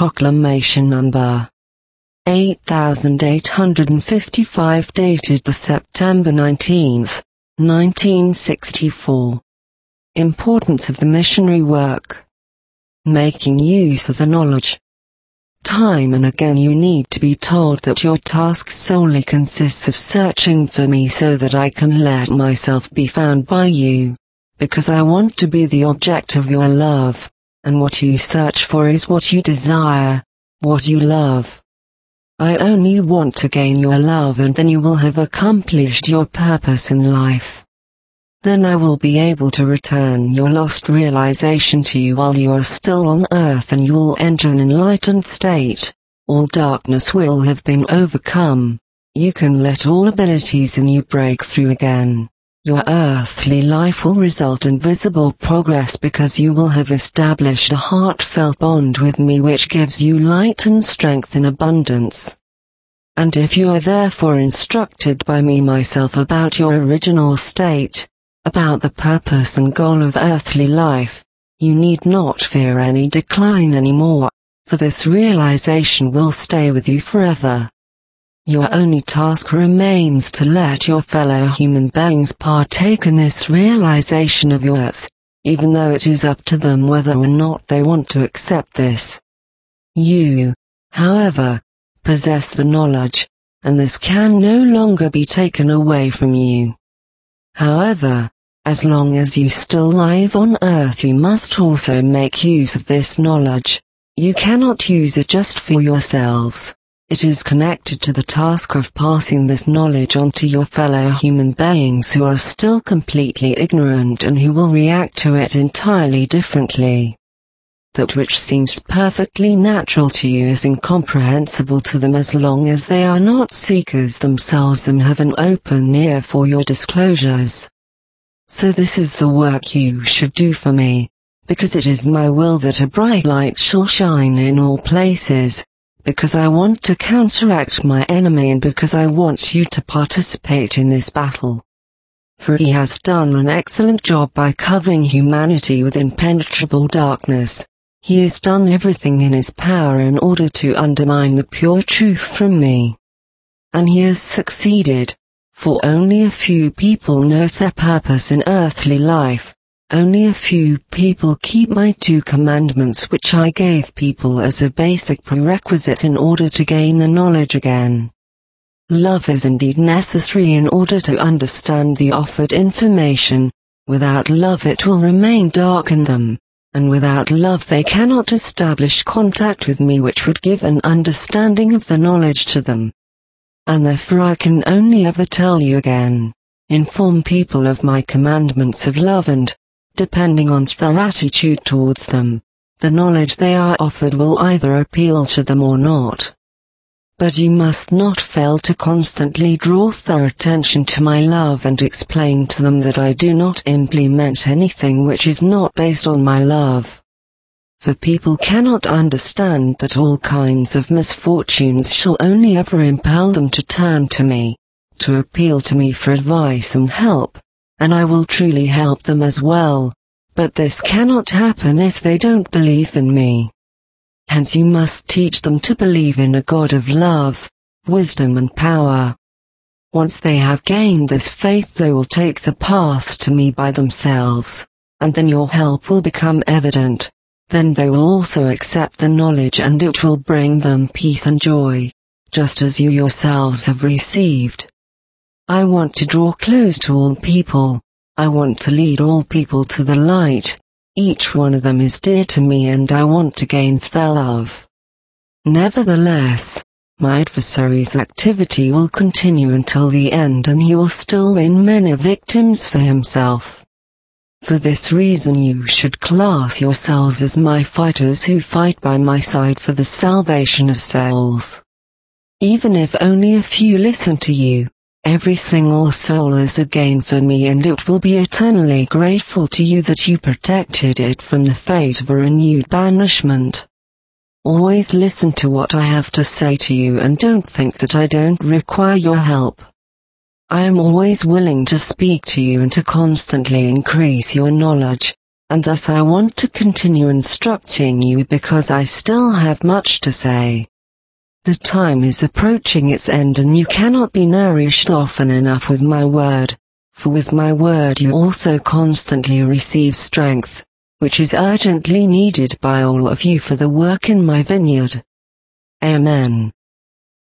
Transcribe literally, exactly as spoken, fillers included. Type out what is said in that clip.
Proclamation Number eight thousand eight hundred fifty-five, dated the September nineteenth, nineteen sixty-four. Importance of the missionary work. Making use of the knowledge. Time and again you need to be told that your task solely consists of searching for me so that I can let myself be found by you, because I want to be the object of your love, and what you search for is what you desire, what you love. I only want to gain your love, and then you will have accomplished your purpose in life. Then I will be able to return your lost realization to you while you are still on earth, and you will enter an enlightened state. All darkness will have been overcome. You can let all abilities in you break through again. Your earthly life will result in visible progress because you will have established a heartfelt bond with me which gives you light and strength in abundance. And if you are therefore instructed by me myself about your original state, about the purpose and goal of earthly life, you need not fear any decline anymore, for this realization will stay with you forever. Your only task remains to let your fellow human beings partake in this realization of yours, even though it is up to them whether or not they want to accept this. You, however, possess the knowledge, and this can no longer be taken away from you. However, as long as you still live on earth, you must also make use of this knowledge. You cannot use it just for yourselves. It is connected to the task of passing this knowledge on to your fellow human beings who are still completely ignorant and who will react to it entirely differently. That which seems perfectly natural to you is incomprehensible to them as long as they are not seekers themselves and have an open ear for your disclosures. So this is the work you should do for me, because it is my will that a bright light shall shine in all places, because I want to counteract my enemy and because I want you to participate in this battle. For he has done an excellent job by covering humanity with impenetrable darkness. He has done everything in his power in order to undermine the pure truth from me. And he has succeeded, for only a few people know their purpose in earthly life. Only a few people keep my two commandments which I gave people as a basic prerequisite in order to gain the knowledge again. Love is indeed necessary in order to understand the offered information. Without love it will remain dark in them. And without love they cannot establish contact with me which would give an understanding of the knowledge to them. And therefore I can only ever tell you again, inform people of my commandments of love, and, depending on their attitude towards them, the knowledge they are offered will either appeal to them or not. But you must not fail to constantly draw their attention to my love and explain to them that I do not implement anything which is not based on my love. For people cannot understand that all kinds of misfortunes shall only ever impel them to turn to me, to appeal to me for advice and help, and I will truly help them as well, but this cannot happen if they don't believe in me. Hence you must teach them to believe in a God of love, wisdom and power. Once they have gained this faith they will take the path to me by themselves, and then your help will become evident. Then they will also accept the knowledge and it will bring them peace and joy, just as you yourselves have received. I want to draw close to all people. I want to lead all people to the light. Each one of them is dear to me and I want to gain their love. Nevertheless, my adversary's activity will continue until the end and he will still win many victims for himself. For this reason you should class yourselves as my fighters who fight by my side for the salvation of souls. Even if only a few listen to you, every single soul is a gain for me and it will be eternally grateful to you that you protected it from the fate of a renewed banishment. Always listen to what I have to say to you and don't think that I don't require your help. I am always willing to speak to you and to constantly increase your knowledge, and thus I want to continue instructing you because I still have much to say. The time is approaching its end and you cannot be nourished often enough with my word, for with my word you also constantly receive strength, which is urgently needed by all of you for the work in my vineyard. Amen.